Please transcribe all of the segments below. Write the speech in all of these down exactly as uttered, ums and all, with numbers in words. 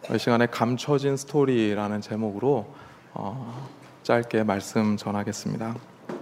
이 시간에 감춰진 스토리라는 제목으로 어, 짧게 말씀 전하겠습니다.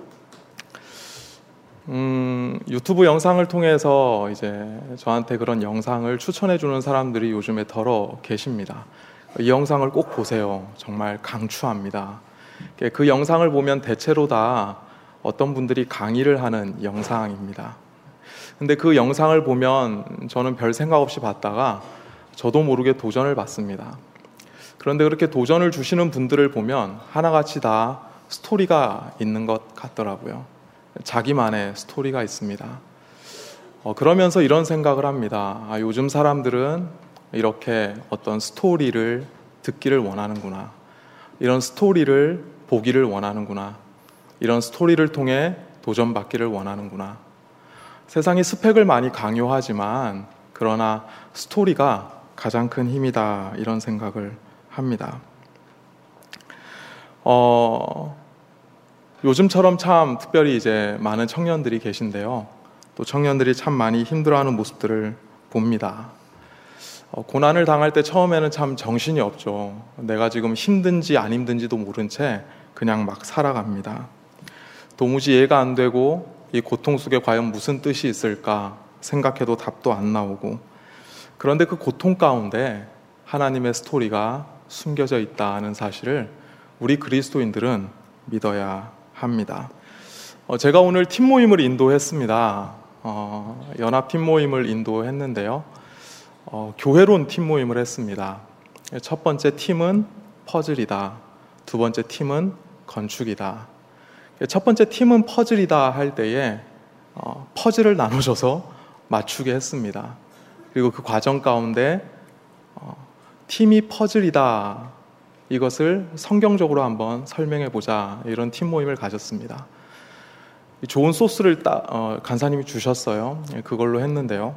음, 유튜브 영상을 통해서 이제 저한테 그런 영상을 추천해 주는 사람들이 요즘에 더러 계십니다. 이 영상을 꼭 보세요. 정말 강추합니다. 그 영상을 보면 대체로 다 어떤 분들이 강의를 하는 영상입니다. 근데 그 영상을 보면 저는 별 생각 없이 봤다가 저도 모르게 도전을 받습니다. 그런데 그렇게 도전을 주시는 분들을 보면 하나같이 다 스토리가 있는 것 같더라고요. 자기만의 스토리가 있습니다. 어, 그러면서 이런 생각을 합니다. 아, 요즘 사람들은 이렇게 어떤 스토리를 듣기를 원하는구나. 이런 스토리를 보기를 원하는구나. 이런 스토리를 통해 도전받기를 원하는구나. 세상이 스펙을 많이 강요하지만 그러나 스토리가 가장 큰 힘이다. 이런 생각을 합니다. 어... 요즘처럼 참 특별히 이제 많은 청년들이 계신데요. 또 청년들이 참 많이 힘들어하는 모습들을 봅니다. 어, 고난을 당할 때 처음에는 참 정신이 없죠. 내가 지금 힘든지 안 힘든지도 모른 채 그냥 막 살아갑니다. 도무지 이해가 안 되고 이 고통 속에 과연 무슨 뜻이 있을까 생각해도 답도 안 나오고, 그런데 그 고통 가운데 하나님의 스토리가 숨겨져 있다는 사실을 우리 그리스도인들은 믿어야 합니다. 어, 제가 오늘 팀 모임을 인도했습니다. 어, 연합 팀 모임을 인도했는데요. 어, 교회론 팀 모임을 했습니다. 첫 번째 팀은 퍼즐이다. 두 번째 팀은 건축이다. 첫 번째 팀은 퍼즐이다 할 때에 어, 퍼즐을 나눠줘서 맞추게 했습니다. 그리고 그 과정 가운데 어, 팀이 퍼즐이다. 이것을 성경적으로 한번 설명해보자, 이런 팀 모임을 가졌습니다. 좋은 소스를 따, 어, 간사님이 주셨어요. 그걸로 했는데요.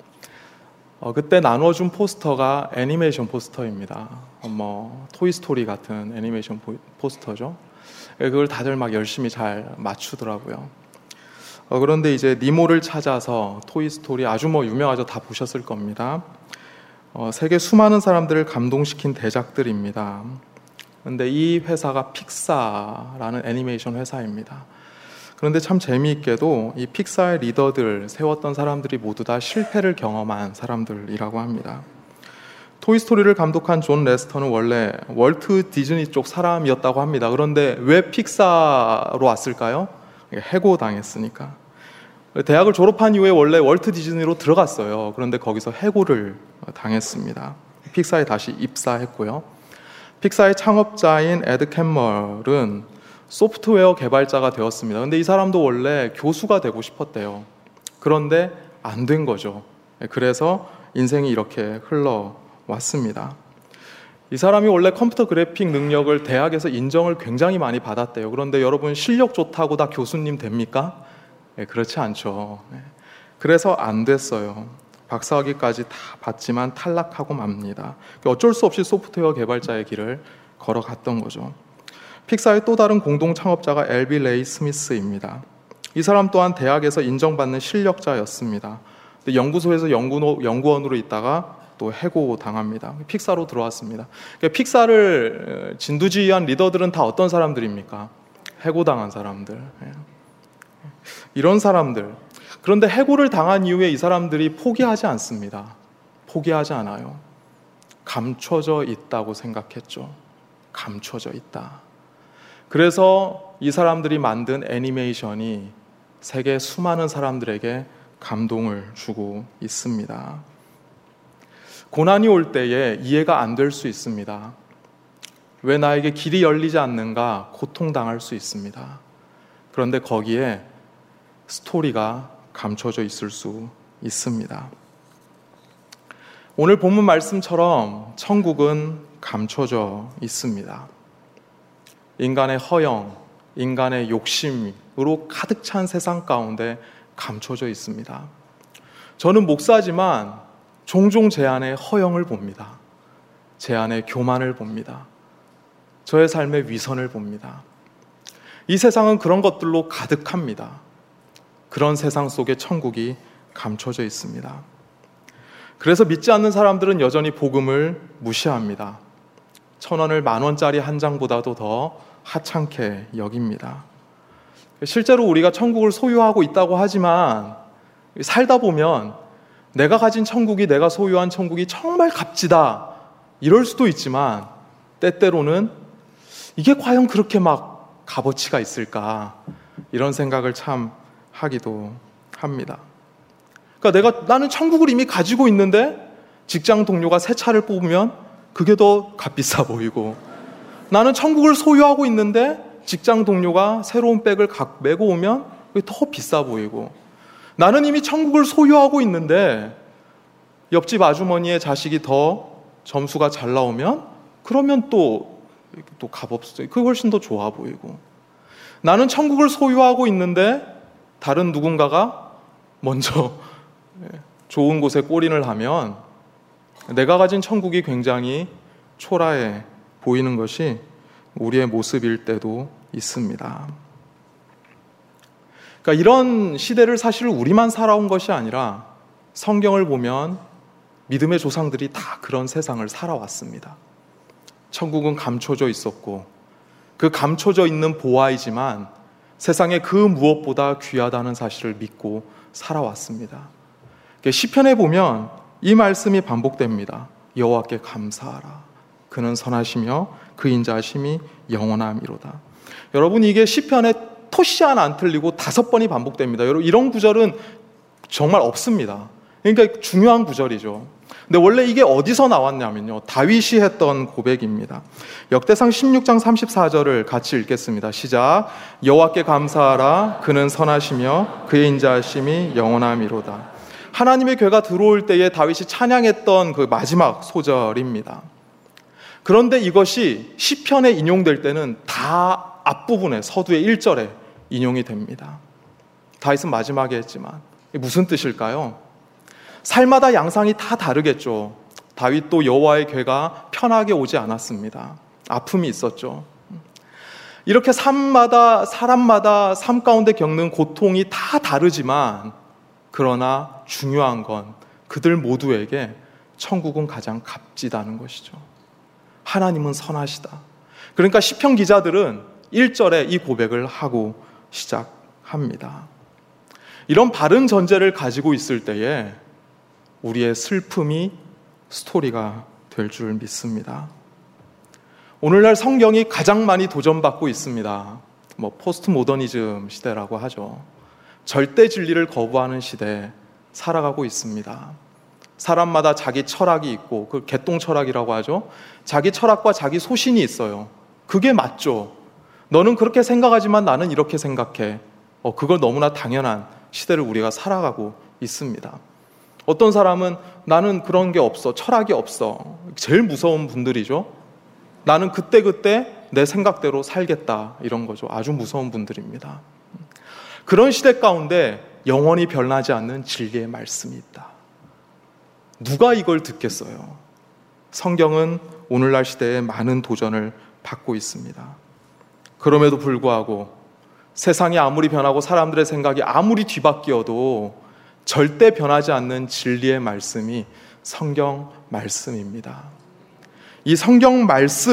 어, 그때 나눠준 포스터가 애니메이션 포스터입니다. 어, 뭐 토이스토리 같은 애니메이션 포, 포스터죠. 그걸 다들 막 열심히 잘 맞추더라고요. 어, 그런데 이제 니모를 찾아서, 토이스토리 아주 뭐 유명하죠. 다 보셨을 겁니다. 어, 세계 수많은 사람들을 감동시킨 대작들입니다. 그런데 이 회사가 픽사라는 애니메이션 회사입니다. 그런데 참 재미있게도 이 픽사의 리더들, 세웠던 사람들이 모두 다 실패를 경험한 사람들이라고 합니다. 토이스토리를 감독한 존 레스터는 원래 월트 디즈니 쪽 사람이었다고 합니다. 그런데 왜 픽사로 왔을까요? 해고당했으니까. 대학을 졸업한 이후에 원래 월트 디즈니로 들어갔어요. 그런데 거기서 해고를 당했습니다. 픽사에 다시 입사했고요. 픽사의 창업자인 에드 캠멀은 소프트웨어 개발자가 되었습니다. 그런데 이 사람도 원래 교수가 되고 싶었대요. 그런데 안 된 거죠. 그래서 인생이 이렇게 흘러왔습니다. 이 사람이 원래 컴퓨터 그래픽 능력을 대학에서 인정을 굉장히 많이 받았대요. 그런데 여러분, 실력 좋다고 다 교수님 됩니까? 네, 그렇지 않죠. 네. 그래서 안 됐어요. 박사학위까지 다 받지만 탈락하고 맙니다. 어쩔 수 없이 소프트웨어 개발자의 길을 걸어갔던 거죠. 픽사의 또 다른 공동 창업자가 엘비 레이 스미스입니다. 이 사람 또한 대학에서 인정받는 실력자였습니다. 근데 연구소에서 연구, 연구원으로 있다가 또 해고당합니다. 픽사로 들어왔습니다. 그러니까 픽사를 진두지휘한 리더들은 다 어떤 사람들입니까? 해고당한 사람들. 이런 사람들. 그런데 해고를 당한 이후에 이 사람들이 포기하지 않습니다. 포기하지 않아요. 감춰져 있다고 생각했죠. 감춰져 있다. 그래서 이 사람들이 만든 애니메이션이 세계 수많은 사람들에게 감동을 주고 있습니다. 고난이 올 때에 이해가 안 될 수 있습니다. 왜 나에게 길이 열리지 않는가 고통당할 수 있습니다. 그런데 거기에 스토리가 감춰져 있을 수 있습니다. 오늘 본문 말씀처럼 천국은 감춰져 있습니다. 인간의 허영, 인간의 욕심으로 가득 찬 세상 가운데 감춰져 있습니다. 저는 목사지만 종종 제 안에 허영을 봅니다. 제 안에 교만을 봅니다. 저의 삶의 위선을 봅니다. 이 세상은 그런 것들로 가득합니다. 그런 세상 속에 천국이 감춰져 있습니다. 그래서 믿지 않는 사람들은 여전히 복음을 무시합니다. 천 원을 만 원짜리 한 장보다도 더 하찮게 여깁니다. 실제로 우리가 천국을 소유하고 있다고 하지만 살다 보면 내가 가진 천국이, 내가 소유한 천국이 정말 값지다 이럴 수도 있지만 때때로는 이게 과연 그렇게 막 값어치가 있을까 이런 생각을 참 하기도 합니다. 그러니까 내가 나는 천국을 이미 가지고 있는데 직장 동료가 새 차를 뽑으면 그게 더 값비싸 보이고, 나는 천국을 소유하고 있는데 직장 동료가 새로운 백을 각 메고 오면 그게 더 비싸 보이고, 나는 이미 천국을 소유하고 있는데 옆집 아주머니의 자식이 더 점수가 잘 나오면 그러면 또, 또 값없어요. 그게 훨씬 더 좋아 보이고, 나는 천국을 소유하고 있는데 다른 누군가가 먼저 좋은 곳에 골인을 하면 내가 가진 천국이 굉장히 초라해 보이는 것이 우리의 모습일 때도 있습니다. 그러니까 이런 시대를 사실 우리만 살아온 것이 아니라 성경을 보면 믿음의 조상들이 다 그런 세상을 살아왔습니다. 천국은 감춰져 있었고 그 감춰져 있는 보화이지만 세상에 그 무엇보다 귀하다는 사실을 믿고 살아왔습니다. 시편에 보면 이 말씀이 반복됩니다. 여호와께 감사하라. 그는 선하시며 그 인자하심이 영원함이로다. 여러분, 이게 시편에 토시 하나 안 틀리고 다섯 번이 반복됩니다. 여러분, 이런 구절은 정말 없습니다. 그러니까 중요한 구절이죠. 근데 원래 이게 어디서 나왔냐면요, 다윗이 했던 고백입니다. 역대상 십육 장 삼십사 절을 같이 읽겠습니다. 시작. 여호와께 감사하라. 그는 선하시며 그의 인자하심이 영원함이로다. 하나님의 괴가 들어올 때에 다윗이 찬양했던 그 마지막 소절입니다. 그런데 이것이 시편에 인용될 때는 다 앞부분에, 서두의 일 절에 인용이 됩니다. 다윗은 마지막에 했지만 무슨 뜻일까요? 살마다 양상이 다 다르겠죠. 다윗도 여호와의 괴가 편하게 오지 않았습니다. 아픔이 있었죠. 이렇게 삶마다, 사람마다 삶 가운데 겪는 고통이 다 다르지만, 그러나 중요한 건 그들 모두에게 천국은 가장 값지다는 것이죠. 하나님은 선하시다. 그러니까 시편 기자들은 일 절에 이 고백을 하고 시작합니다. 이런 바른 전제를 가지고 있을 때에 우리의 슬픔이 스토리가 될 줄 믿습니다. 오늘날 성경이 가장 많이 도전받고 있습니다. 뭐 포스트 모더니즘 시대라고 하죠. 절대 진리를 거부하는 시대에 살아가고 있습니다. 사람마다 자기 철학이 있고, 그 개똥 철학이라고 하죠. 자기 철학과 자기 소신이 있어요. 그게 맞죠. 너는 그렇게 생각하지만 나는 이렇게 생각해. 어, 그걸 너무나 당연한 시대를 우리가 살아가고 있습니다. 어떤 사람은 나는 그런 게 없어, 철학이 없어. 제일 무서운 분들이죠. 나는 그때그때 내 생각대로 살겠다, 이런 거죠. 아주 무서운 분들입니다. 그런 시대 가운데 영원히 변하지 않는 진리의 말씀이 있다. 누가 이걸 듣겠어요? 성경은 오늘날 시대에 많은 도전을 받고 있습니다. 그럼에도 불구하고 세상이 아무리 변하고 사람들의 생각이 아무리 뒤바뀌어도 절대 변하지 않는 진리의 말씀이 성경 말씀입니다. 이 성경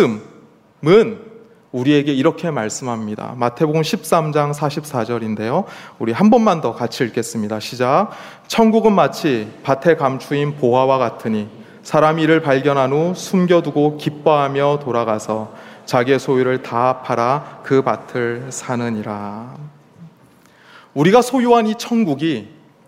말씀은 우리에게 이렇게 말씀합니다. 마태복음 십삼 장 사십사 절인데요. 우리 한 번만 더 같이 읽겠습니다. 시작. 천국은 마치 밭에 감추인 보화와 같으니 사람이 이를 발견한 후 숨겨두고 기뻐하며 돌아가서 자기의 소유를 다 팔아 그 밭을 사느니라. 우리가 소유한 이 천국이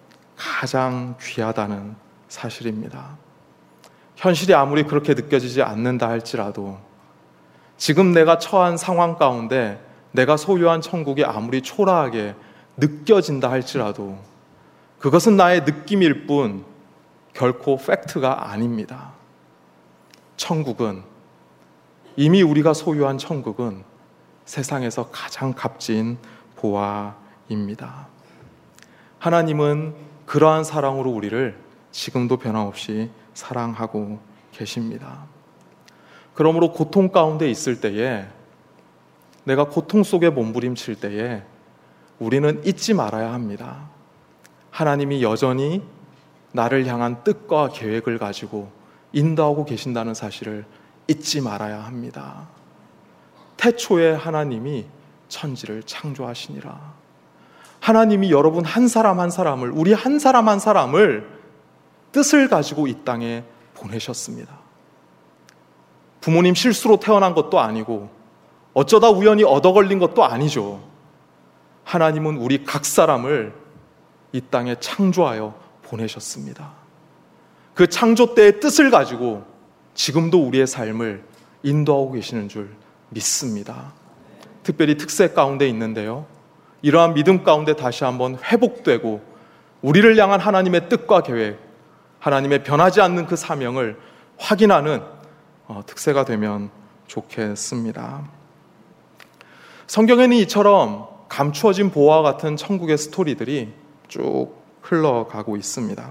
가장 귀하다는 사실입니다. 현실이 아무리 그렇게 느껴지지 않는다 할지라도, 지금 내가 처한 상황 가운데 내가 소유한 천국이 아무리 초라하게 느껴진다 할지라도 그것은 나의 느낌일 뿐 결코 팩트가 아닙니다. 천국은, 이미 우리가 소유한 천국은 세상에서 가장 값진 보화입니다. 하나님은 그러한 사랑으로 우리를 지금도 변함없이 사랑하고 계십니다. 그러므로 고통 가운데 있을 때에, 내가 고통 속에 몸부림칠 때에 우리는 잊지 말아야 합니다. 하나님이 여전히 나를 향한 뜻과 계획을 가지고 인도하고 계신다는 사실을 잊지 말아야 합니다. 태초에 하나님이 천지를 창조하시니라. 하나님이 여러분 한 사람 한 사람을, 우리 한 사람 한 사람을 뜻을 가지고 이 땅에 보내셨습니다. 부모님 실수로 태어난 것도 아니고 어쩌다 우연히 얻어 걸린 것도 아니죠. 하나님은 우리 각 사람을 이 땅에 창조하여 보내셨습니다. 그 창조 때의 뜻을 가지고 지금도 우리의 삶을 인도하고 계시는 줄 믿습니다. 특별히 특세 가운데 있는데요, 이러한 믿음 가운데 다시 한번 회복되고 우리를 향한 하나님의 뜻과 계획, 하나님의 변하지 않는 그 사명을 확인하는 특세가 되면 좋겠습니다. 성경에는 이처럼 감추어진 보화와 같은 천국의 스토리들이 쭉 흘러가고 있습니다.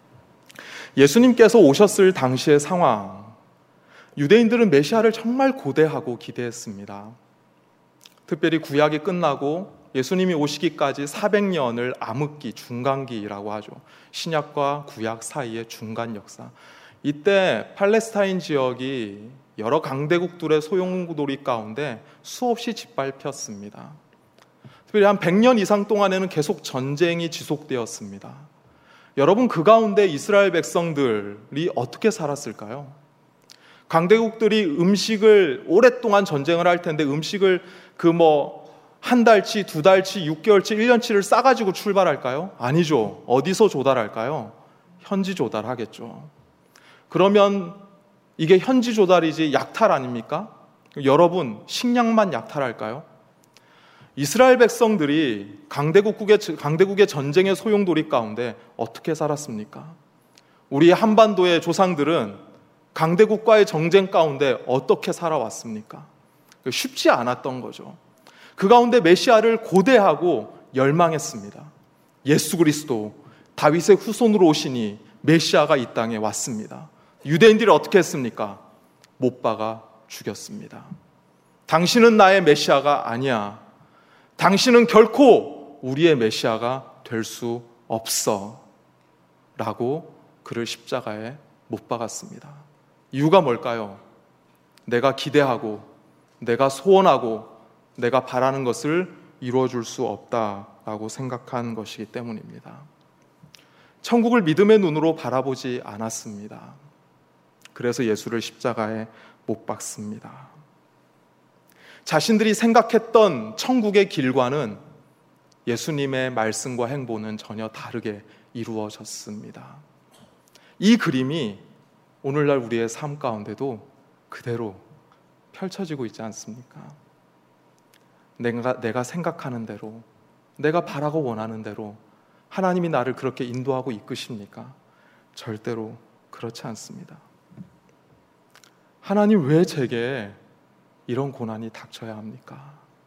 예수님께서 오셨을 당시의 상황, 유대인들은 메시아를 정말 고대하고 기대했습니다. 특별히 구약이 끝나고 예수님이 오시기까지 사백 년을 암흑기, 중간기라고 하죠. 신약과 구약 사이의 중간 역사. 이때 팔레스타인 지역이 여러 강대국들의 소용돌이 가운데 수없이 짓밟혔습니다. 특별히 한 백 년 이상 동안에는 계속 전쟁이 지속되었습니다. 여러분, 그 가운데 이스라엘 백성들이 어떻게 살았을까요? 강대국들이 음식을 오랫동안 전쟁을 할 텐데 음식을 그 뭐 한 달치, 두 달치, 육 개월치, 일 년치를 싸가지고 출발할까요? 아니죠. 어디서 조달할까요? 현지 조달하겠죠. 그러면 이게 현지 조달이지 약탈 아닙니까? 여러분, 식량만 약탈할까요? 이스라엘 백성들이 강대국의, 강대국의 전쟁의 소용돌이 가운데 어떻게 살았습니까? 우리 한반도의 조상들은 강대국과의 정쟁 가운데 어떻게 살아왔습니까? 쉽지 않았던 거죠. 그 가운데 메시아를 고대하고 열망했습니다. 예수 그리스도, 다윗의 후손으로 오시니 메시아가 이 땅에 왔습니다. 유대인들이 어떻게 했습니까? 못 박아 죽였습니다. 당신은 나의 메시아가 아니야. 당신은 결코 우리의 메시아가 될 수 없어. 라고 그를 십자가에 못 박았습니다. 이유가 뭘까요? 내가 기대하고 내가 소원하고 내가 바라는 것을 이루어줄 수 없다라고 생각한 것이기 때문입니다. 천국을 믿음의 눈으로 바라보지 않았습니다. 그래서 예수를 십자가에 못 박습니다. 자신들이 생각했던 천국의 길과는 예수님의 말씀과 행보는 전혀 다르게 이루어졌습니다. 이 그림이 오늘날 우리의 삶 가운데도 그대로 펼쳐지고 있지 않습니까? 내가, 내가 생각하는 대로, 내가 바라고 원하는 대로 하나님이 나를 그렇게 인도하고 이끄십니까? 절대로 그렇지 않습니다. 하나님, 왜 제게 이런 고난이 닥쳐야 합니까?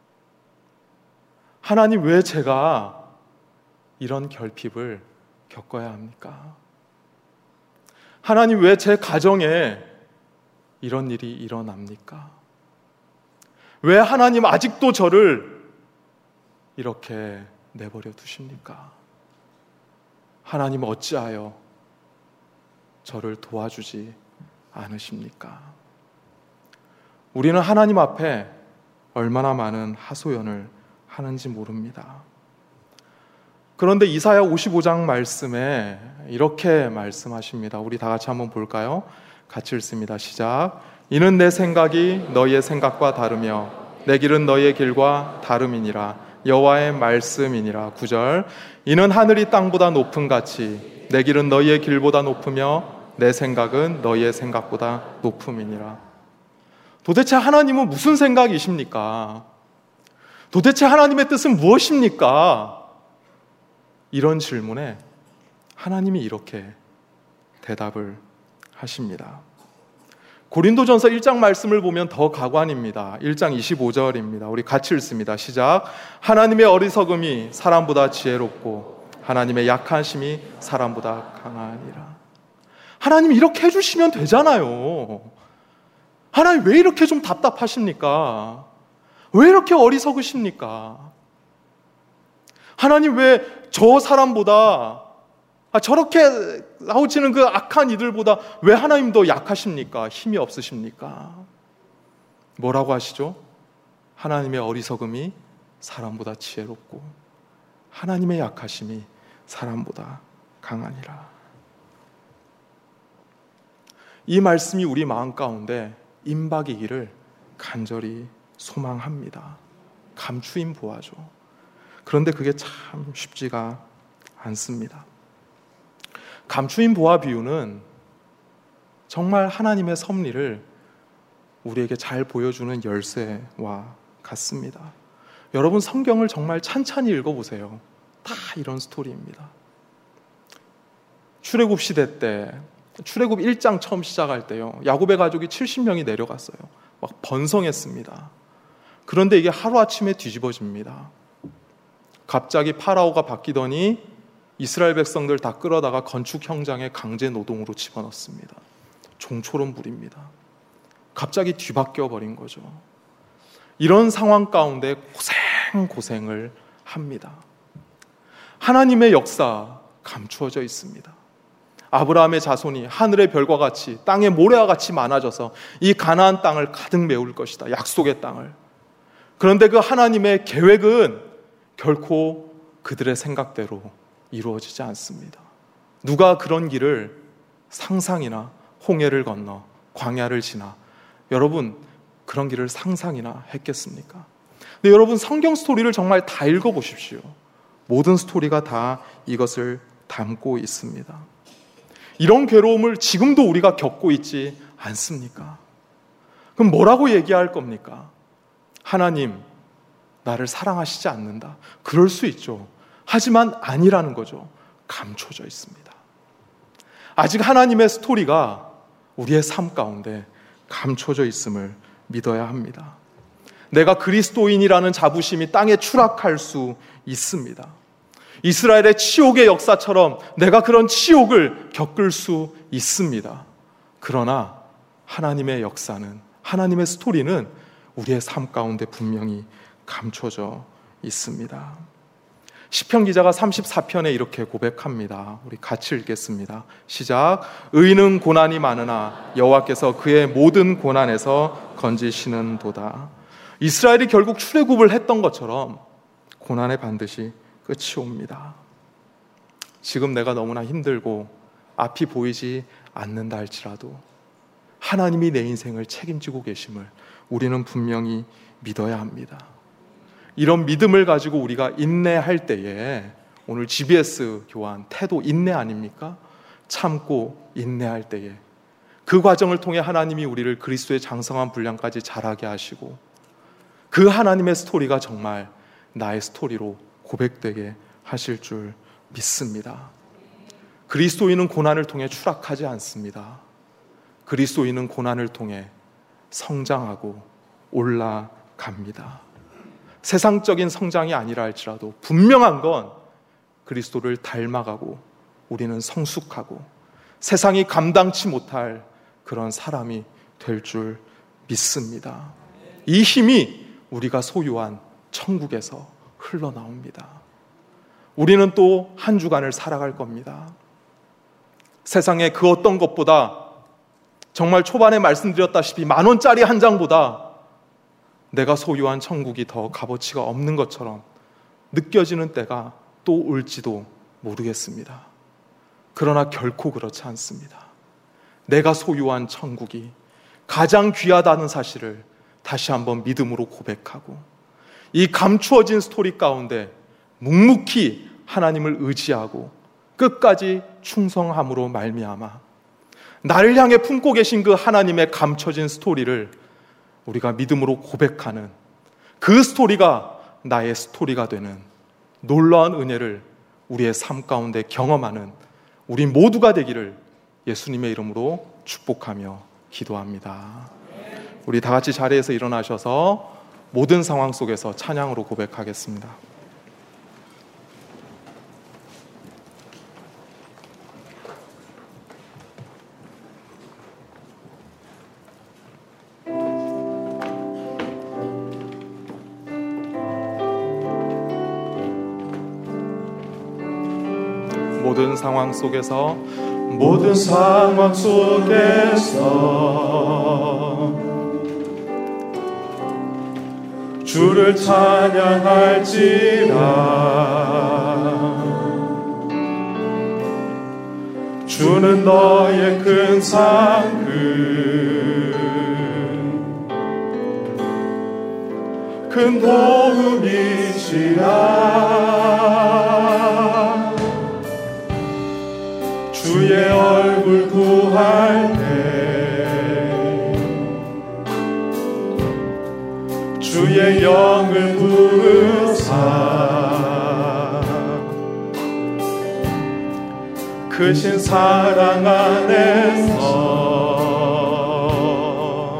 하나님, 왜 제가 이런 결핍을 겪어야 합니까? 하나님, 왜 제 가정에 이런 일이 일어납니까? 왜 하나님 아직도 저를 이렇게 내버려 두십니까? 하나님, 어찌하여 저를 도와주지 않으십니까? 우리는 하나님 앞에 얼마나 많은 하소연을 하는지 모릅니다. 그런데 이사야 오십오 장 말씀에 이렇게 말씀하십니다. 우리 다 같이 한번 볼까요? 같이 읽습니다. 시작. 이는 내 생각이 너희의 생각과 다르며 내 길은 너희의 길과 다름이니라. 여호와의 말씀이니라. 구 절. 이는 하늘이 땅보다 높음 같이 내 길은 너희의 길보다 높으며 내 생각은 너희의 생각보다 높음이니라. 도대체 하나님은 무슨 생각이십니까? 도대체 하나님의 뜻은 무엇입니까? 이런 질문에 하나님이 이렇게 대답을 하십니다. 고린도전서 일 장 말씀을 보면 더 가관입니다. 일 장 이십오 절입니다. 우리 같이 읽습니다. 시작. 하나님의 어리석음이 사람보다 지혜롭고 하나님의 약하심이 사람보다 강하니라. 하나님 이렇게 해주시면 되잖아요. 하나님 왜 이렇게 좀 답답하십니까? 왜 이렇게 어리석으십니까? 하나님 왜 저 사람보다 아, 저렇게 싸우치는 그 악한 이들보다 왜 하나님 더 약하십니까? 힘이 없으십니까? 뭐라고 하시죠? 하나님의 어리석음이 사람보다 지혜롭고 하나님의 약하심이 사람보다 강하니라. 이 말씀이 우리 마음 가운데 임박이기를 간절히 소망합니다. 감추인 보아죠. 그런데 그게 참 쉽지가 않습니다. 감추인 보아 비유는 정말 하나님의 섭리를 우리에게 잘 보여주는 열쇠와 같습니다. 여러분, 성경을 정말 찬찬히 읽어보세요. 다 이런 스토리입니다. 출애굽 시대 때, 출애굽 일 장 처음 시작할 때요, 야곱의 가족이 칠십 명이 내려갔어요. 막 번성했습니다. 그런데 이게 하루아침에 뒤집어집니다. 갑자기 파라오가 바뀌더니 이스라엘 백성들 다 끌어다가 건축 현장에 강제 노동으로 집어넣습니다. 종초론 부립니다. 갑자기 뒤바뀌어 버린 거죠. 이런 상황 가운데 고생 고생을 합니다. 하나님의 역사 감추어져 있습니다. 아브라함의 자손이 하늘의 별과 같이 땅의 모래와 같이 많아져서 이 가나안 땅을 가득 메울 것이다. 약속의 땅을. 그런데 그 하나님의 계획은 결코 그들의 생각대로 이루어지지 않습니다. 누가 그런 길을 상상이나 홍해를 건너 광야를 지나 여러분 그런 길을 상상이나 했겠습니까? 근데 여러분, 성경 스토리를 정말 다 읽어보십시오. 모든 스토리가 다 이것을 담고 있습니다. 이런 괴로움을 지금도 우리가 겪고 있지 않습니까? 그럼 뭐라고 얘기할 겁니까? 하나님, 나를 사랑하시지 않는다. 그럴 수 있죠. 하지만 아니라는 거죠. 감춰져 있습니다. 아직 하나님의 스토리가 우리의 삶 가운데 감춰져 있음을 믿어야 합니다. 내가 그리스도인이라는 자부심이 땅에 추락할 수 있습니다. 이스라엘의 치욕의 역사처럼 내가 그런 치욕을 겪을 수 있습니다. 그러나 하나님의 역사는, 하나님의 스토리는 우리의 삶 가운데 분명히 감춰져 있습니다. 시편 기자가 삼십사 편에 이렇게 고백합니다. 우리 같이 읽겠습니다. 시작. 의인은 고난이 많으나 여호와께서 그의 모든 고난에서 건지시는 도다. 이스라엘이 결국 출애굽을 했던 것처럼 고난에 반드시 끝이 옵니다. 지금 내가 너무나 힘들고 앞이 보이지 않는다 할지라도 하나님이 내 인생을 책임지고 계심을 우리는 분명히 믿어야 합니다. 이런 믿음을 가지고 우리가 인내할 때에, 오늘 지비에스 교환 태도 인내 아닙니까? 참고 인내할 때에 그 과정을 통해 하나님이 우리를 그리스도의 장성한 분량까지 자라게 하시고 그 하나님의 스토리가 정말 나의 스토리로 고백되게 하실 줄 믿습니다. 그리스도인은 고난을 통해 추락하지 않습니다. 그리스도인은 고난을 통해 성장하고 올라갑니다. 세상적인 성장이 아니라 할지라도 분명한 건 그리스도를 닮아가고 우리는 성숙하고 세상이 감당치 못할 그런 사람이 될 줄 믿습니다. 이 힘이 우리가 소유한 천국에서 흘러나옵니다. 우리는 또 한 주간을 살아갈 겁니다. 세상의 그 어떤 것보다, 정말 초반에 말씀드렸다시피 만 원짜리 한 장보다 내가 소유한 천국이 더 값어치가 없는 것처럼 느껴지는 때가 또 올지도 모르겠습니다. 그러나 결코 그렇지 않습니다. 내가 소유한 천국이 가장 귀하다는 사실을 다시 한번 믿음으로 고백하고 이 감추어진 스토리 가운데 묵묵히 하나님을 의지하고 끝까지 충성함으로 말미암아 나를 향해 품고 계신 그 하나님의 감춰진 스토리를 우리가 믿음으로 고백하는 그 스토리가 나의 스토리가 되는 놀라운 은혜를 우리의 삶 가운데 경험하는 우리 모두가 되기를 예수님의 이름으로 축복하며 기도합니다. 우리 다 같이 자리에서 일어나셔서 모든 상황 속에서 찬양으로 고백하겠습니다. 모든 상황 속에서 모든 상황 속에서 주를 찬양할지라. 주는 너의 큰 상급 큰 도움이시라. 주의 얼굴 구할 때 주의 영을 부으사 크신 사랑 안에서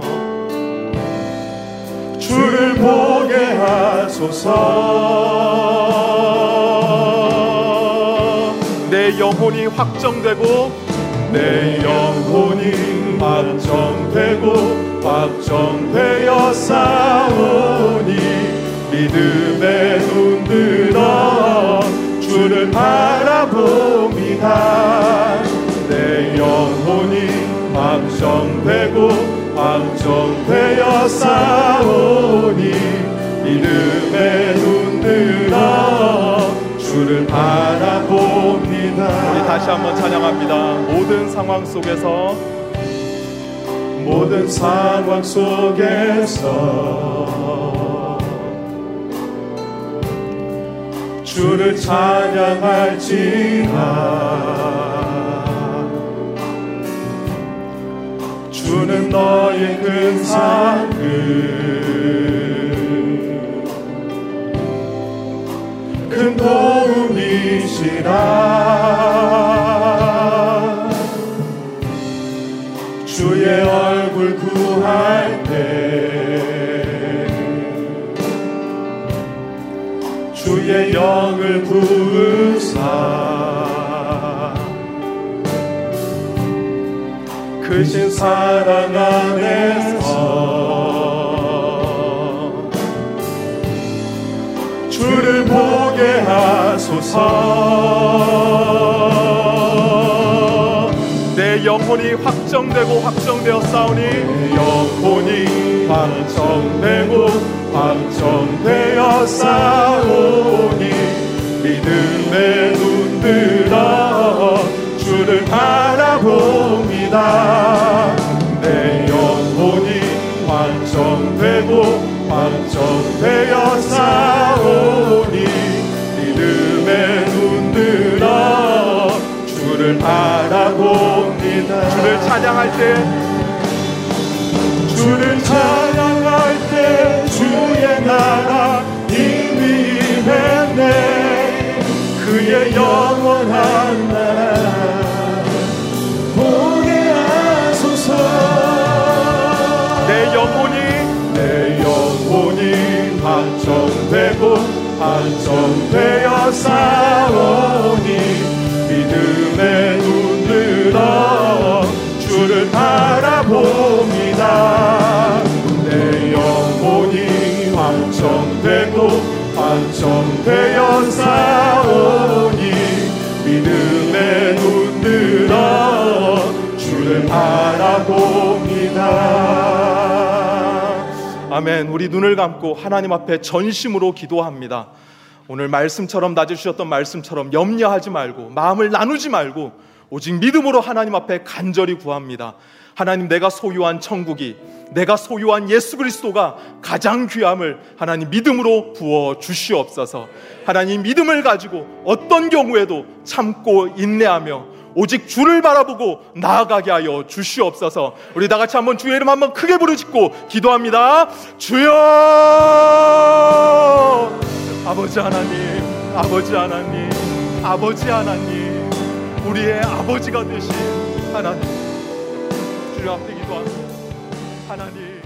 주를 보게 하소서. 내 영혼이 확정되고 내 영혼이 확정되고 확정되어 싸우니 믿음에 눈 들어 주를 바라봅니다. 내 영혼이 확정되고 확정되어 싸우니 믿음에 눈 들어 주를 바라봅니다. 우리 다시 한번 찬양합니다. 모든 상황 속에서 모든 상황 속에서 주를 찬양할지라. 주는 너의 큰 상급 큰 도움이시라. 주의 얼굴 구할 때 주의 영을 부으사 크신 사랑 안에서 주를 보게 하소서. 내 영혼이 확정되고 확정되어 싸우니 내 영혼이 확정되고 확정되어 싸우니 믿음에 눈 들어 주를 바라봅니다. 내 영혼이 확정되고 확정되어 싸우니 믿음에 눈 들어 주를 바라봅니다. 주를 찬양할 때 주를 찬양할 때 주의 나라 이미 임했네. 그의 영원한 나라 보게 하소서. 내 영혼이 내 영혼이 확정되고 확정되어 싸우니 믿음에 눈 들어 주를 바라봅니다. 내 영혼이 확정되고 확정되어 싸우니 믿음에 눈 들어 주를 바라봅니다. 아멘. 우리 눈을 감고 하나님 앞에 전심으로 기도합니다. 오늘 말씀처럼 낮아주셨던 말씀처럼 염려하지 말고 마음을 나누지 말고 오직 믿음으로 하나님 앞에 간절히 구합니다. 하나님, 내가 소유한 천국이, 내가 소유한 예수 그리스도가 가장 귀함을 하나님 믿음으로 부어 주시옵소서. 하나님, 믿음을 가지고 어떤 경우에도 참고 인내하며 오직 주를 바라보고 나아가게 하여 주시옵소서. 우리 다 같이 한번 주의 이름 한번 크게 부르짖고 기도합니다. 주여! 아버지 하나님, 아버지 하나님, 아버지 하나님, 우리의 아버지가 되신 하나님, 주여 앞에 기도합니다. 하나님,